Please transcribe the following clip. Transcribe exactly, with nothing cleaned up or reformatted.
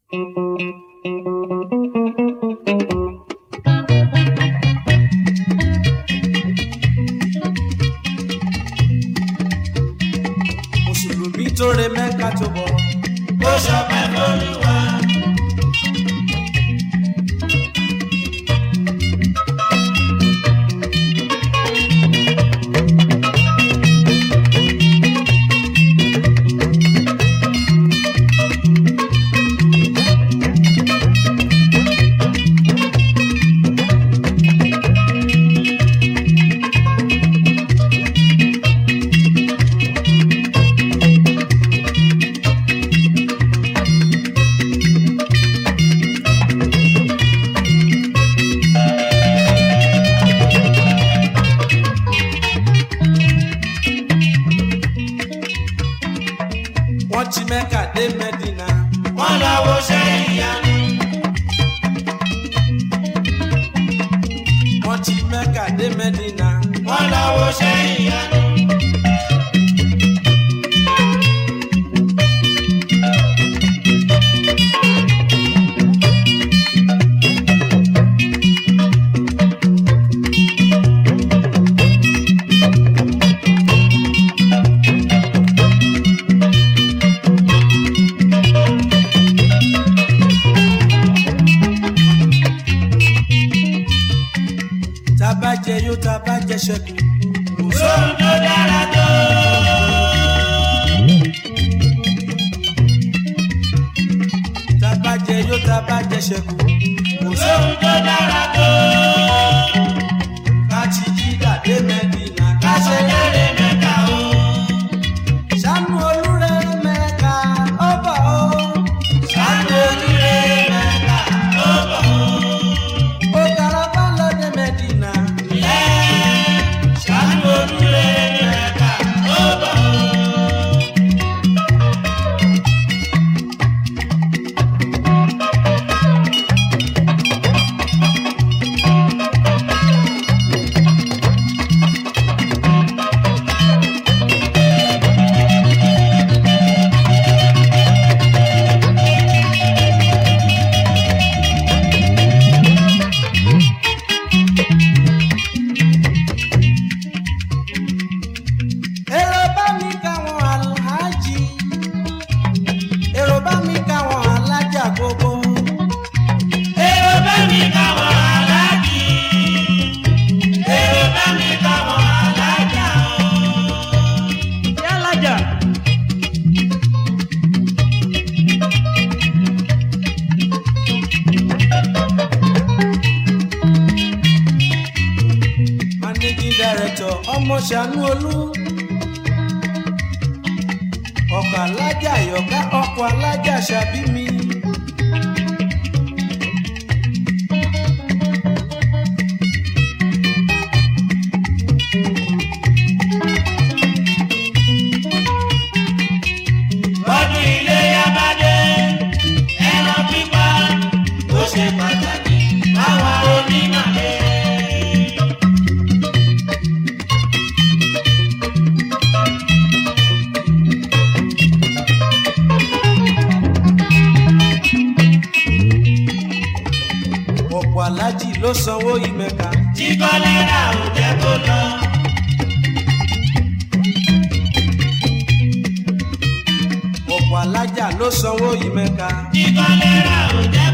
Mùsùlùmí tó re Mẹ́kà tó bọ̀ ó ṣọpẹ́ f'Olúwa. Wọ́n ti Mẹ́kà dé Mẹ́dínà, wọ́n lọ wo ṣẹ́ ìyanu. Wọ́n ti Mẹ́kà dé Mẹ́dínà, wọ́n lọ wo ṣẹ́ ìyanu. Tabajẹ yóò tabajẹ ṣẹ́kù. Kò sóhun tó dára tó. Tabajẹ yóò tabajẹ ṣẹ́kù. Kò sóhun tó dára tó. Ká ti jí dàdé Mẹ́dínà, ká ṣe lérè Mẹ́kà o. Ṣàánú Olúre Mẹ́kà ó bọ̀ o. Ṣàánú Olúre Mẹ́kà ó bọ̀ o. Ó dára bá lọ dé Mẹ́dínà. Ọmọ Ṣàánú Olú, ọkọ̀ alájà Yọ̀ká, ọkọ̀ alájà Ṣàbí mi. Ọdún Iléyá bá dé, ẹran pípa ó ṣe pàtàkì àwọn onímọ̀lẹ́. Aláàjì ló sanwó ìmẹ̀ka. Tí kọ́lẹ́rà ò jẹ́ kó lọ. Ọ̀pọ̀ alájà ló sanwó ìmẹ̀ka. Tí kọ́lẹ́rà ò jẹ́